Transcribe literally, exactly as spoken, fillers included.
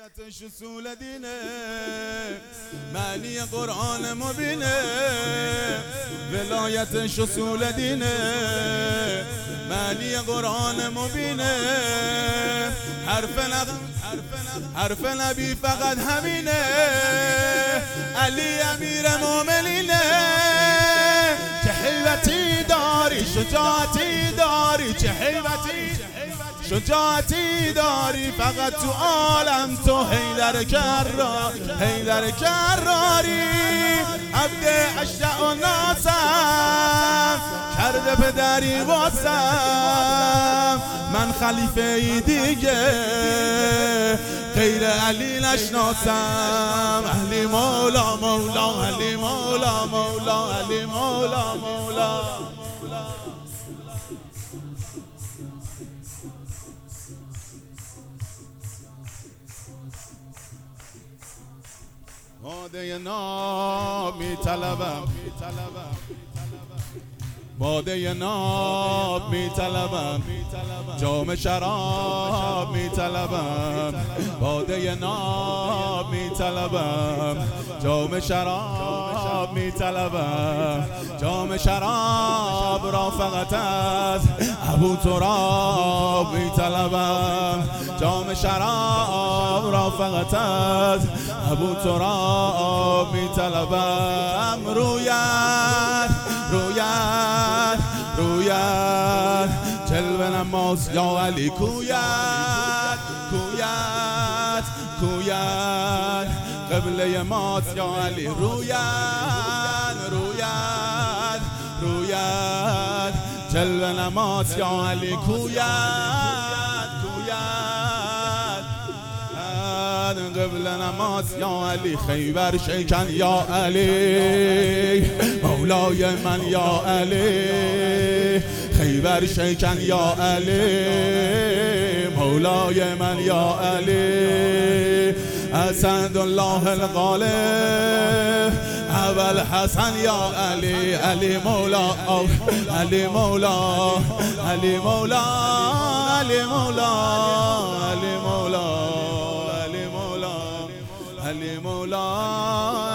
ولایتش اصول دینه، معنی قرآن مبینه. ولایتش اصول دینه، معنی قرآن مبینه. حرف نب حرف نبی فقط همینه. علی امیر مومنینه. چه حیبتی داری، شجاعتی داری، چه حیبتی شجاعتی داری. فقط تو عالم تو حیدر کرار، حیدر کراری. عبد اشجع و ناسم کرده پدری واسم. من خلیفه ای دیگه غیر علی نشناسم. علی مولا مولا، علی مولا مولا، علی مولا مولا. باده ناب می طلبم، باده ناب می طلبم، جام شراب می طلبم. باده ناب می طلبم، جام شراب می طلبم. جام شراب را فقط از ابو تراب می طلبم. جام شراب را فقط از ابو تراب می طلبم. رویت رویت رویت جلوه نماز یا علی. کویت کویت کویت قبله ماست یا علی. رویت رویت رویت جلوه نماز یا علی. کویت کویت قبل نماز یا علی. خیبر شیکن یا علی، مولای من یا علی. خیبر شیکن یا علی، مولای من یا علی. اسد الله الغالب اول حسن یا علی. علی مولا، علی مولا، علی مولا، علی مولا، علی مولا، علی مولا، علی مولا.